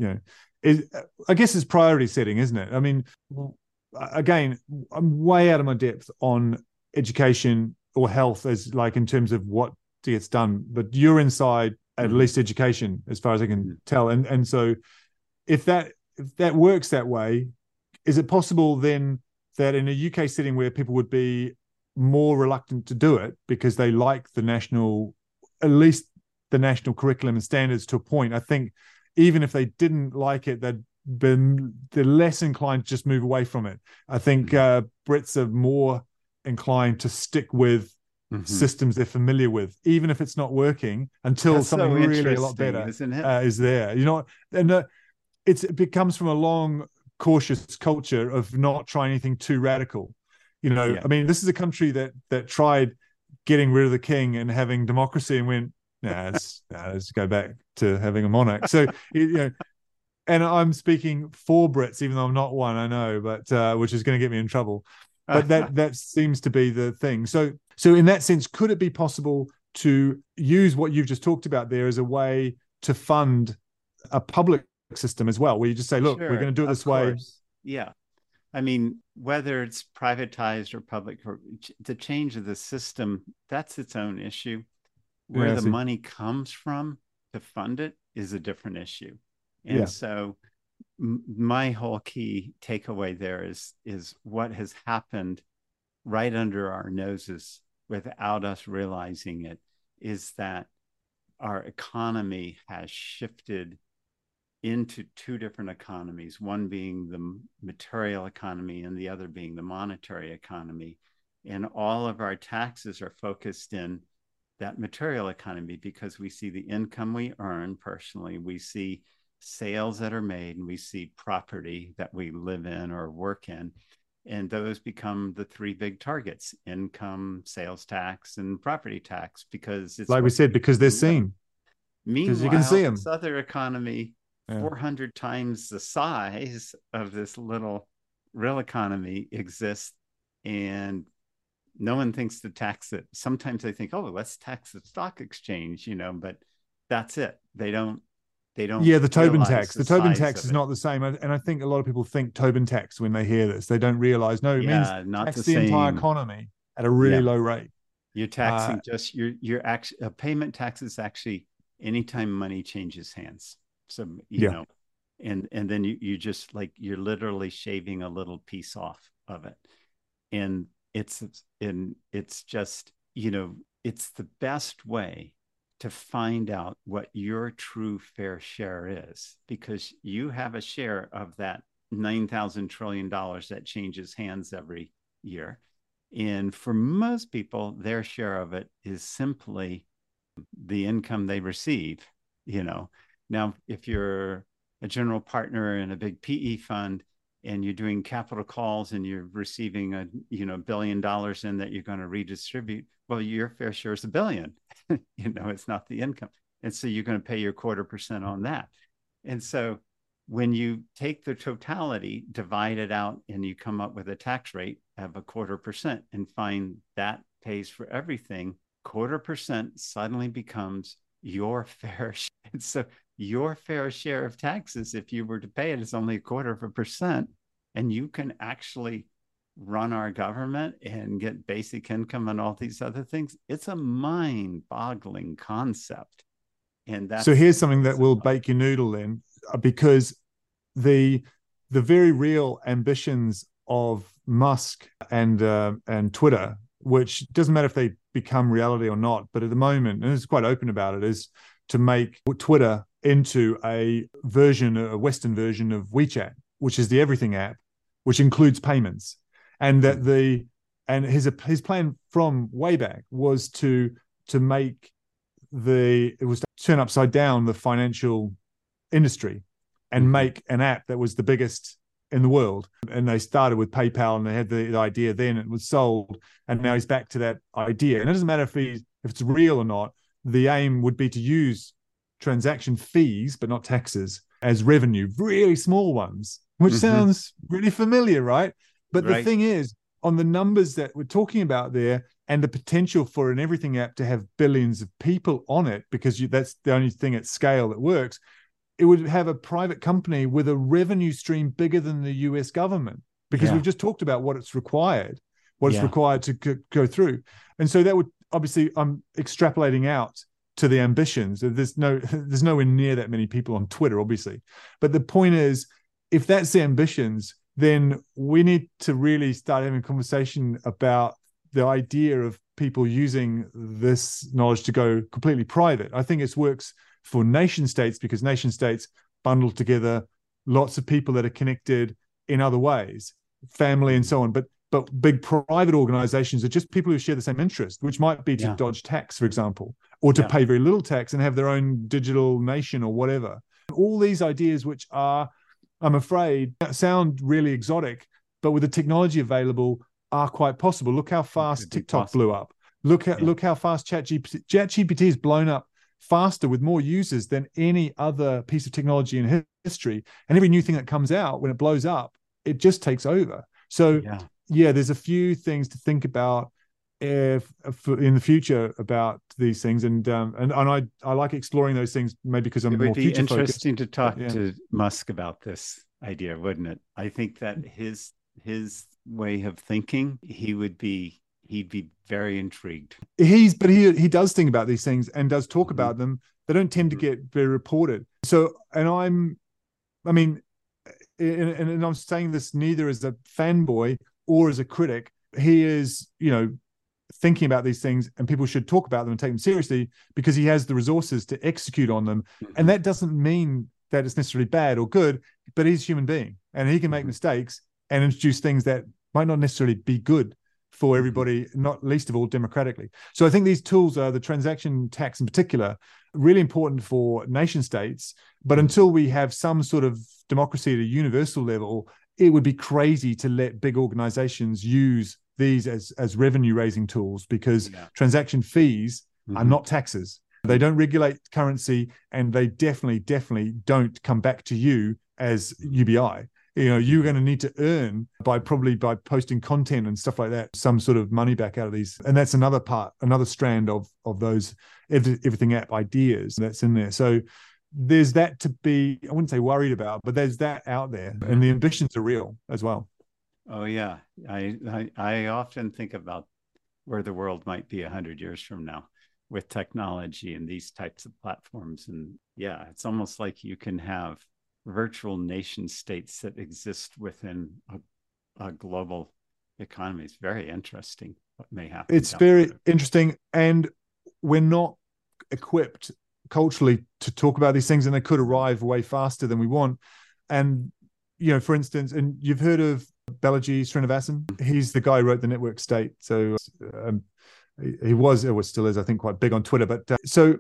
I guess it's priority setting, isn't it? I mean, again, I'm way out of my depth on education or health as like in terms of what gets done, but you're inside at least education as far as I can tell. And so if that works that way, is it possible then that in a UK setting where people would be more reluctant to do it because they like at least the national curriculum and standards to a point? I think even if they didn't like it, they're less inclined to just move away from it. I think Brits are more inclined to stick with systems they're familiar with, even if it's not working, until something really a lot better is there. And it comes from a long, cautious culture of not trying anything too radical. I mean, this is a country that tried getting rid of the king and having democracy and went, let's go back to having a monarch. So, and I'm speaking for Brits, even though I'm not one, I know, but which is going to get me in trouble. But that seems to be the thing. So in that sense, could it be possible to use what you've just talked about there as a way to fund a public system as well, where you just say, look, we're going to do it this way? Yeah. I mean, whether it's privatized or public, or the change of the system, that's its own issue. Where the money comes from to fund it is a different issue. And so my whole key takeaway there is what has happened right under our noses without us realizing it, is that our economy has shifted into two different economies, one being the material economy and the other being the monetary economy. And all of our taxes are focused in that material economy because we see the income we earn personally, we see sales that are made, and we see property that we live in or work in. And those become the three big targets: income, sales tax, and property tax, because it's like we said, because they're seen. Meanwhile, you can see them. this other economy, 400 times the size of this little real economy, exists, and no one thinks to tax it. Sometimes they think, oh, let's tax the stock exchange, but that's it. They don't. Yeah, the Tobin tax. The Tobin tax is not the same. And I think a lot of people think Tobin tax when they hear this. They don't realize, no, it means tax the entire economy at a really low rate. You're taxing just you're actually, a payment tax is actually anytime money changes hands. So, you know, and then you just like, you're literally shaving a little piece off of it. And it's just, it's the best way to find out what your true fair share is, because you have a share of that $9,000 trillion that changes hands every year. And for most people, their share of it is simply the income they receive, Now, if you're a general partner in a big PE fund and you're doing capital calls and you're receiving $1 billion in that you're going to redistribute, well, your fair share is $1 billion. It's not the income. And so you're going to pay your 0.25% on that. And so when you take the totality, divide it out, and you come up with a tax rate of 0.25% and find that pays for everything, 0.25% suddenly becomes your fair share. And so your fair share of taxes, if you were to pay it, is only 0.25%. And you can actually run our government and get basic income and all these other things. It's a mind-boggling concept. And that's, so here's something that will bake your noodle then, because the very real ambitions of Musk and Twitter, which doesn't matter if they become reality or not, but at the moment, and it's quite open about it, is to make Twitter into a Western version of WeChat, which is the everything app, which includes payments. And that his plan from way back was to turn upside down the financial industry and make an app that was the biggest in the world. And they started with PayPal, and they had the idea then, it was sold, and now he's back to that idea. And it doesn't matter if it's real or not. The aim would be to use transaction fees, but not taxes, as revenue, really small ones, which sounds really familiar, right? But the thing is, on the numbers that we're talking about there, and the potential for an everything app to have billions of people on it, because that's the only thing at scale that works, it would have a private company with a revenue stream bigger than the US government, because we've just talked about what it's required to go through. And so that would, obviously, I'm extrapolating out to the ambitions. There's nowhere near that many people on Twitter, obviously. But the point is, if that's the ambitions, then we need to really start having a conversation about the idea of people using this knowledge to go completely private. I think it works for nation states, because nation states bundle together lots of people that are connected in other ways, family and so on. But big private organizations are just people who share the same interest, which might be to dodge tax, for example, or to pay very little tax and have their own digital nation or whatever. All these ideas, which are, I'm afraid, sound really exotic, but with the technology available, are quite possible. Look how fast TikTok blew up. Look how fast ChatGPT has blown up faster with more users than any other piece of technology in history. And every new thing that comes out, when it blows up, it just takes over. So there's a few things to think about in the future about these things, and I like exploring those things, maybe because I'm more future focused. It would be interesting to talk to Musk about this idea, wouldn't it? I think that his way of thinking, he'd be very intrigued. He does think about these things and does talk about them. They don't tend to get very reported. So, and I'm saying this neither as a fanboy or as a critic. He is, thinking about these things, and people should talk about them and take them seriously because he has the resources to execute on them. And that doesn't mean that it's necessarily bad or good, but he's a human being and he can make mistakes and introduce things that might not necessarily be good for everybody, not least of all democratically. So I think these tools are, the transaction tax in particular, really important for nation states. But until we have some sort of democracy at a universal level, it would be crazy to let big organizations use these as revenue raising tools, because transaction fees are not taxes. They don't regulate currency, and they definitely don't come back to you as UBI. You're going to need to earn by posting content and stuff like that, some sort of money back out of these. And that's another strand of those everything app ideas that's in there. So there's that to be, I wouldn't say worried about, but there's that out there, and the ambitions are real as well. Oh yeah. I often think about where the world might be 100 years from now with technology and these types of platforms. And yeah, it's almost like you can have virtual nation states that exist within a global economy. It's very interesting what may happen. It's very interesting, and we're not equipped culturally to talk about these things, and they could arrive way faster than we want. And for instance, and you've heard of Balaji Srinivasan. He's the guy who wrote The Network State. So he was, or still is, I think, quite big on Twitter. But so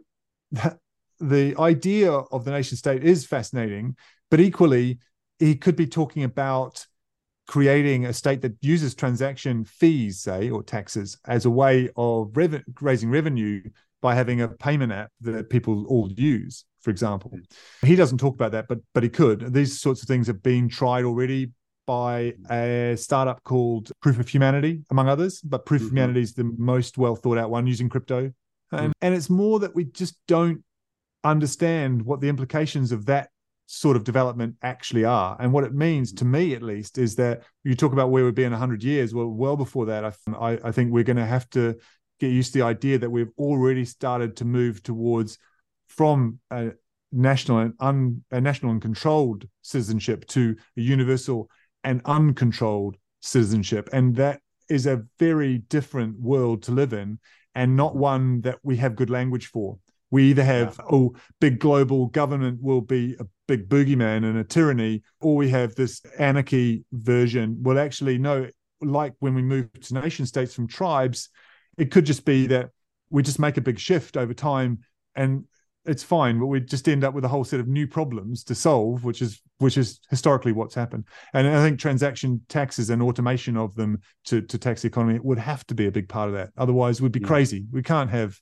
the idea of the nation state is fascinating, but equally, he could be talking about creating a state that uses transaction fees, say, or taxes as a way of raising revenue by having a payment app that people all use, for example. He doesn't talk about that, but he could. These sorts of things have been tried already by a startup called Proof of Humanity, among others. But Proof of Humanity is the most well thought out one, using crypto. And it's more that we just don't understand what the implications of that sort of development actually are. And what it means, to me at least, is that you talk about where we'd be in 100 years. Well before that, I think we're going to have to get used to the idea that we've already started to move towards from a national and controlled citizenship to a universal and uncontrolled citizenship. And that is a very different world to live in, and not one that we have good language for. We either have, big global government will be a big boogeyman and a tyranny, or we have this anarchy version. Well, actually, no, like when we move to nation states from tribes, it could just be that we just make a big shift over time, and it's fine, but we just end up with a whole set of new problems to solve, which is historically what's happened. And I think transaction taxes and automation of them to tax the economy would have to be a big part of that. Otherwise, we'd be crazy. We can't have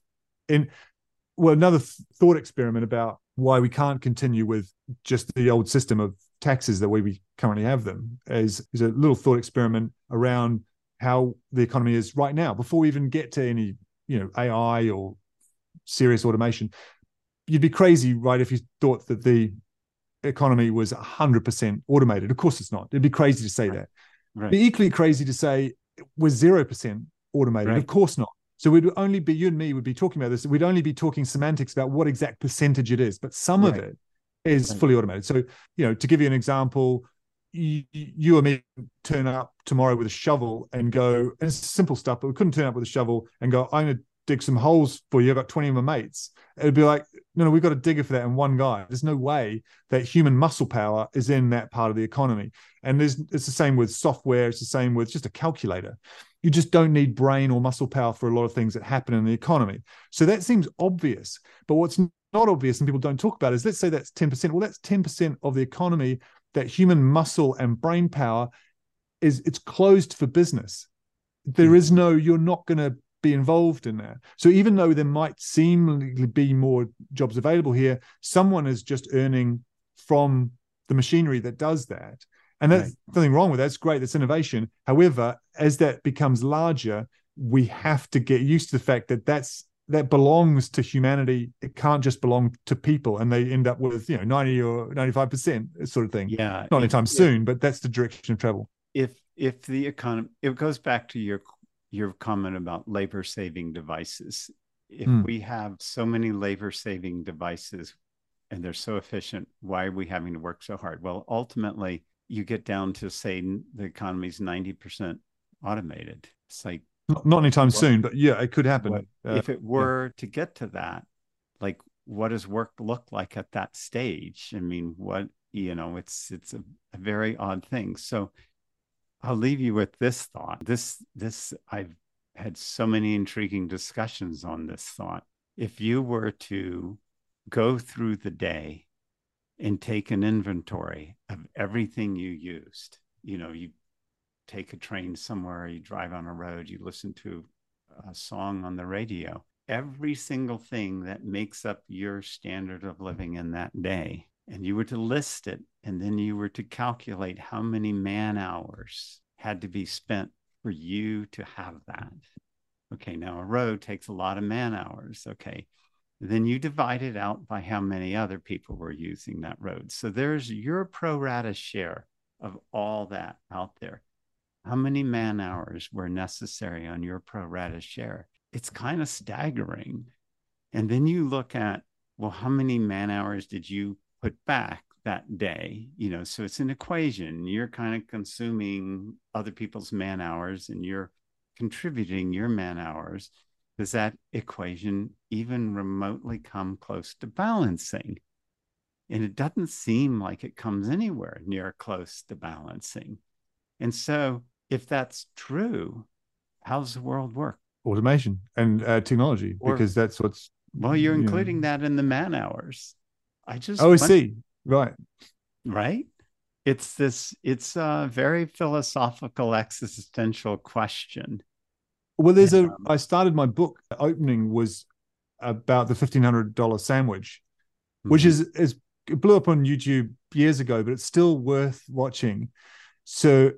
another thought experiment about why we can't continue with just the old system of taxes the way we currently have them is a little thought experiment around how the economy is right now, before we even get to any AI or serious automation. You'd be crazy, right, if you thought that the economy was 100% automated. Of course it's not. It'd be crazy to say that. Right. It'd be equally crazy to say we're 0% automated. Right. Of course not. So we'd only be, you and me would be talking about this. We'd only be talking semantics about what exact percentage it is, but some of it is fully automated. So, to give you an example, you or me turn up tomorrow with a shovel and go, and it's simple stuff, but we couldn't turn up with a shovel and go, I'm going to dig some holes for you. I've got 20 of my mates. It'd be like, no, we've got a digger for that and one guy. There's no way that human muscle power is in that part of the economy. And it's the same with software. It's the same with just a calculator. You just don't need brain or muscle power for a lot of things that happen in the economy. So that seems obvious. But what's not obvious and people don't talk about is, let's say that's 10%. Well, that's 10% of the economy that human muscle and brain power it's closed for business. There is no, you're not going to be involved in that. So even though there might seemingly be more jobs available here, someone is just earning from the machinery that does that. And that's nothing wrong with that. It's great. That's innovation. However, as that becomes larger, we have to get used to the fact that that belongs to humanity. It can't just belong to people, and they end up with 90 or 95% sort of thing. Yeah, not anytime soon, but that's the direction of travel. If the economy, it goes back to your comment about labor-saving devices. If we have so many labor-saving devices and they're so efficient, why are we having to work so hard? Well, ultimately, you get down to, say, the economy's 90% automated. It's like, Not anytime What, soon, but yeah, it could happen. if it Yeah. were to get to that, like what does work look like at that stage? I mean, what, it's a very odd thing. So I'll leave you with this thought. This I've had so many intriguing discussions on this thought. If you were to go through the day and take an inventory of everything you used, you take a train somewhere, you drive on a road, you listen to a song on the radio, every single thing that makes up your standard of living in that day, and you were to list it, and then you were to calculate how many man hours had to be spent for you to have that. Okay, now a road takes a lot of man hours. Okay, then you divide it out by how many other people were using that road. So there's your pro rata share of all that out there. How many man hours were necessary on your pro rata share? It's kind of staggering. And then you look at, well, how many man hours did you put back that day? So it's an equation. You're kind of consuming other people's man hours and you're contributing your man hours. Does that equation even remotely come close to balancing? And it doesn't seem like it comes anywhere near close to balancing. And so if that's true, how does the world work? Automation and technology, because that's what's. Well, you're including that in the man hours. I see. Right. Right. It's a very philosophical, existential question. Well, I started my book, opening was about the $1,500 sandwich, which is it blew up on YouTube years ago, but it's still worth watching. So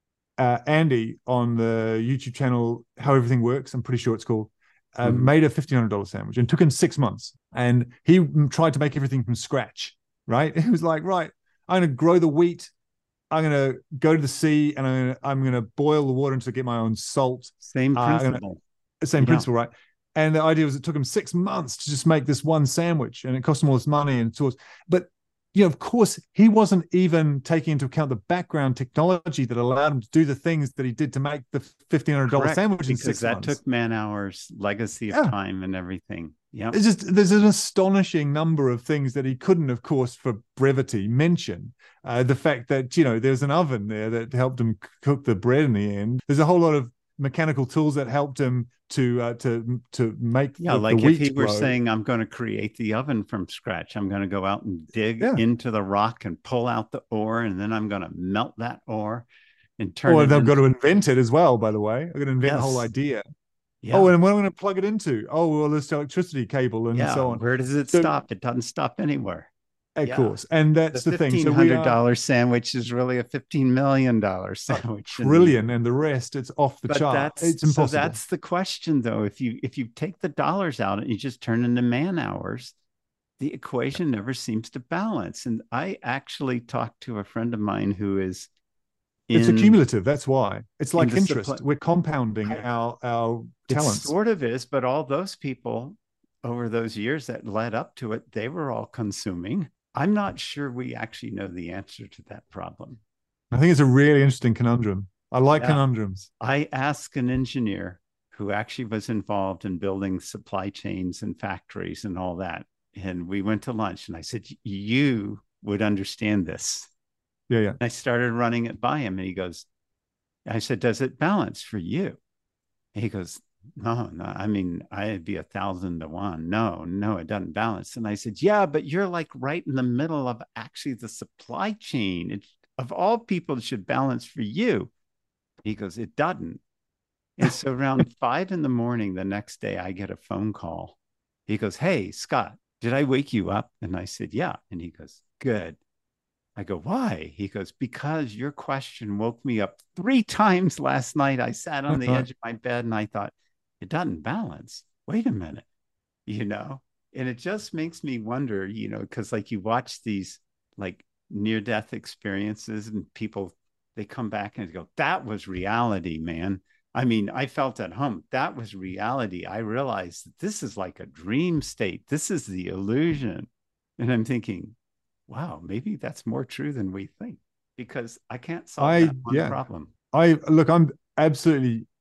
Andy on the YouTube channel, How Everything Works, I'm pretty sure it's called, made a $1,500 sandwich, and took him 6 months. And he tried to make everything from scratch, right? He was like, right, I'm going to grow the wheat. I'm going to go to the sea and I'm going to boil the water until I get my own salt. Same principle. Principle, right? And the idea was it took him 6 months to just make this one sandwich, and it cost him all this money and tools. But of course, he wasn't even taking into account the background technology that allowed him to do the things that he did to make the $1,500 sandwich in 6 months. That took man hours, legacy of time, and everything. Yeah, there's an astonishing number of things that he couldn't, of course, for brevity, mention. The fact that there's an oven there that helped him cook the bread in the end. There's a whole lot of mechanical tools that helped him to make the wheat if he were grow. saying, I'm going to create the oven from scratch, I'm going to go out and dig into the rock and pull out the ore, and then I'm going to melt that ore and turn it. They've got to invent it as well, by the way. I'm going to invent the whole idea. Yeah. And what am I going to plug it into? This electricity cable and so on. Where does it stop? It doesn't stop anywhere. Of course. And that's the thing. $1,500 sandwich is really a $15 million sandwich. Trillion, and the rest, it's off the chart. It's impossible. So that's the question, though. If you take the dollars out and you just turn into man hours, the equation never seems to balance. And I actually talked to a friend of mine who is it's accumulative. That's why. It's like interest. We're compounding our talents. It sort of is, but all those people over those years that led up to it, they were all consuming. I'm not sure we actually know the answer to that problem. I think it's a really interesting conundrum. I like conundrums. I asked an engineer who actually was involved in building supply chains and factories and all that. And we went to lunch and I said, you would understand this. Yeah. And I started running it by him and I said, does it balance for you? And he goes, no, I mean, I'd be 1,000 to 1. No, it doesn't balance. And I said, yeah, but you're like right in the middle of actually the supply chain. Of all people, it should balance for you. He goes, it doesn't. And so around 5 a.m. the next day, I get a phone call. He goes, hey, Scott, did I wake you up? And I said, yeah. And he goes, good. I go, why? He goes, because your question woke me up 3 times last night. I sat on the edge of my bed and I thought, it doesn't balance. Wait a minute, and it just makes me wonder, because like you watch these like near-death experiences and people, they come back and go, that was reality, man. I mean, I felt at home. That was reality. I realized that this is like a dream state. This is the illusion. And I'm thinking, wow, maybe that's more true than we think, because I can't solve that one problem. I'm absolutely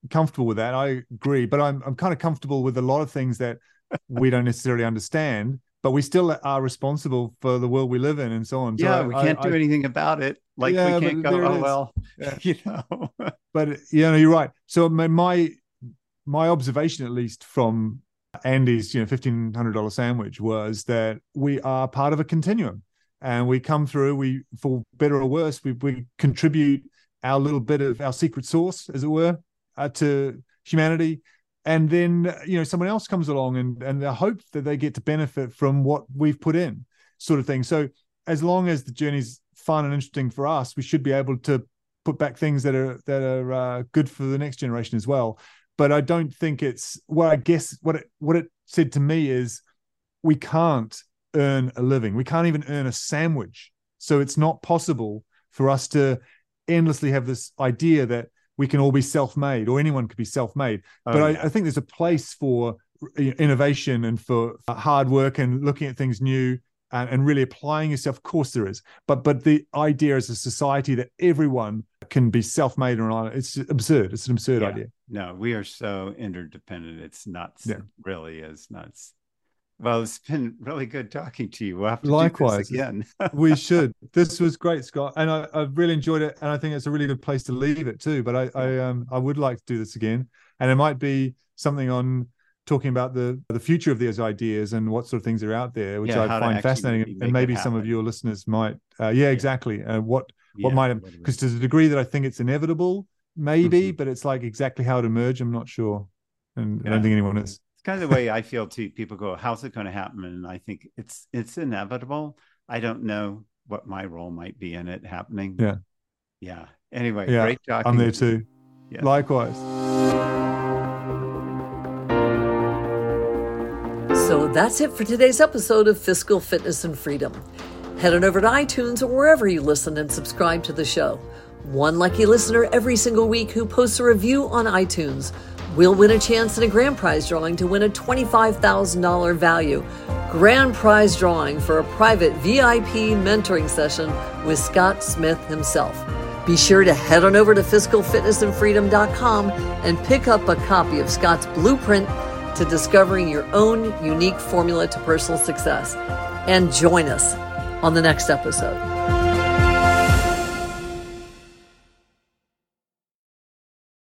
comfortable with that. I agree, but I'm kind of comfortable with a lot of things that we don't necessarily understand, but we still are responsible for the world we live in and so on. So we can't do anything about it. Like, we can't go, oh, well, you know. But, you're right. So my observation, at least from Andy's, $1,500 sandwich, was that we are part of a continuum, and we come through, we, for better or worse, we contribute our little bit of our secret sauce, as it were, to humanity. And then, someone else comes along and the hope that they get to benefit from what we've put in, sort of thing. So as long as the journey's fun and interesting for us, we should be able to put back things that are good for the next generation as well. But I don't think it's, well, I guess what it said to me is, we can't earn a living. We can't even earn a sandwich. So it's not possible for us to endlessly have this idea that we can all be self-made, or anyone could be self-made. But I think there's a place for innovation and for hard work and looking at things new and really applying yourself. Of course there is. But the idea as a society that everyone can be self-made or not, it's absurd. It's an absurd idea. No, we are so interdependent. It's nuts. Yeah. It really is nuts. Well, it's been really good talking to you. We'll have to Likewise. do this again. We should. This was great, Scott, and I've really enjoyed it. And I think it's a really good place to leave it too. But I would like to do this again, and it might be something on talking about the future of these ideas and what sort of things are out there, which I find fascinating. And maybe some of your listeners might. Exactly. What might, because to the degree that I think it's inevitable, maybe, but it's like exactly how it emerged, I'm not sure, and I don't think anyone is. Kind of the way I feel too. People go, how's it going to happen? And I think it's inevitable. I don't know what my role might be in it happening. Yeah. Anyway, great talking. I'm there too. Yeah. Likewise. So that's it for today's episode of Fiscal Fitness and Freedom. Head on over to iTunes or wherever you listen and subscribe to the show. One lucky listener every single week who posts a review on iTunes will win a chance in a grand prize drawing to win a $25,000 value grand prize drawing for a private VIP mentoring session with Scott Smith himself. Be sure to head on over to fiscalfitnessandfreedom.com and pick up a copy of Scott's blueprint to discovering your own unique formula to personal success. And join us on the next episode.